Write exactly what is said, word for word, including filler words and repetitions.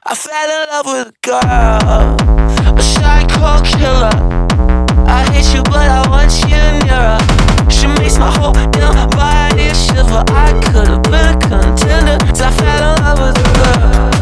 I fell in love with a girl, a psycho killer. I hate you but I want you nearer. She makes my whole damn body shiver. I could've been a contender, 'cause I fell in love with a girl.